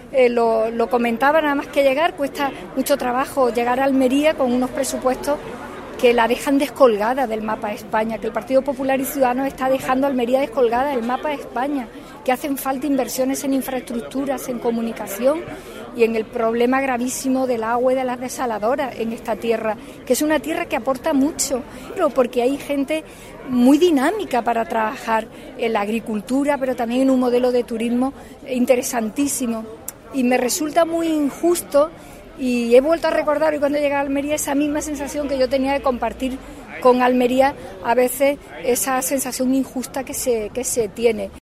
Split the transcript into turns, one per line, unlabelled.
lo comentaba nada más que llegar, cuesta mucho trabajo llegar a Almería con unos presupuestos que la dejan descolgada del mapa de España, que el Partido Popular y Ciudadanos está dejando a Almería descolgada del mapa de España, que hacen falta inversiones en infraestructuras, en comunicación y en el problema gravísimo del agua y de las desaladoras en esta tierra, que es una tierra que aporta mucho, pero porque hay gente muy dinámica para trabajar en la agricultura, pero también en un modelo de turismo interesantísimo. Y me resulta muy injusto. Y he vuelto a recordar hoy cuando llegué a Almería esa misma sensación que yo tenía de compartir con Almería, a veces esa sensación injusta que se tiene.